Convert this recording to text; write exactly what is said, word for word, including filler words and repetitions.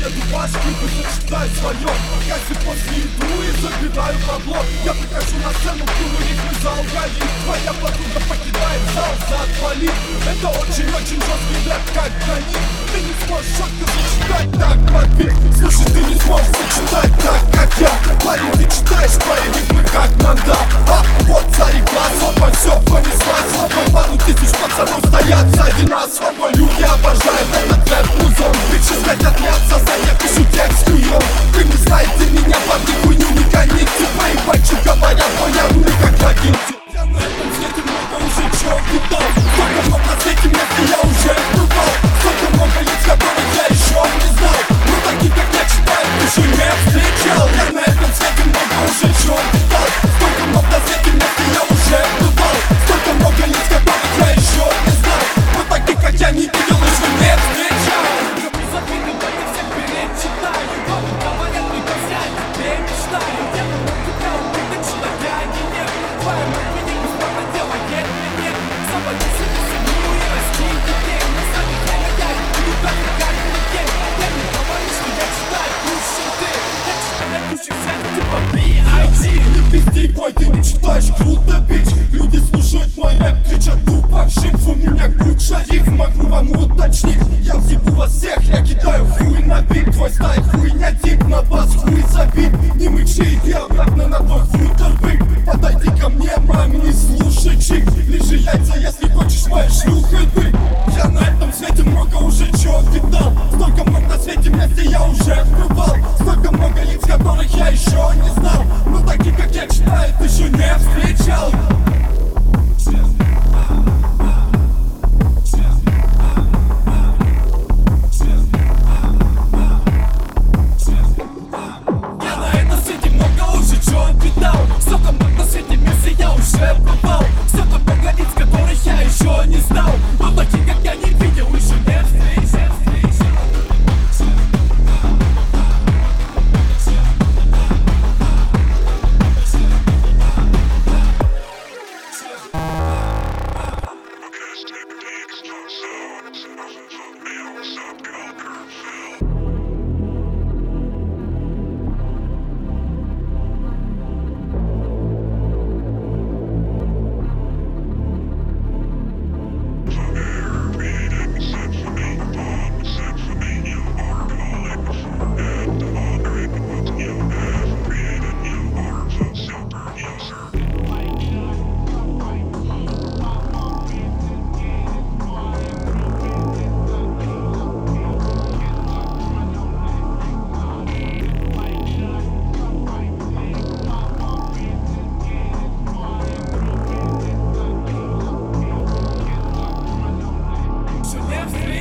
еду башки, предпочитаю свое. Кайфы после иду и забираю бабло. Я прихожу на сцену, куру ритмы за алкоголь. Твоя подруга покидает зал за отвали. Это очень-очень жесткий рэп, как гранит. Ты не сможешь четко зачитать так под бит. Слушай, ты не сможешь зачитать так, как я. Парень, ты читаешь твои ритмы, как надо. А вот царь глаз, опа, все понеслась. Опа, пару тысяч пацанов стоят сзади нас. Опа, люди обожают этот рэп-музон. Бичи хотят мяться, за я пишу текст хуём. Ты не знаешь, ты меня под хуйню не гоните. Мои пальчи говорят, моя рука как логинцы. Я на этом свете много уже чего видал. Сколько много на свете места я уже бывал. Сколько много лиц, которых я еще не знал. Но таких, как я, читаю, еще не встречал. Я на этом свете много уже чего видал. Сколько много на свете места я уже бывал. Сколько много лиц, которых я еще не знал. Но таких, как я, не видел, еще не встречал. Бой, ты не читаешь, круто, бич. Люди слушают мой рэп, кричат тупо шимф. У меня куча рифм, могу вам уточнить. Я взъебу вас всех, я кидаю хуй на бит. Твой стайл хуйня, тип на бас, хуй забит. Не мычи, иди обратно на твой футер бык. Подойди ко мне, мам, не слушай чик. Лежи яйца, если хочешь моей шлюхой быть. Я на этом свете много уже чего видал. Столько много на свете места я уже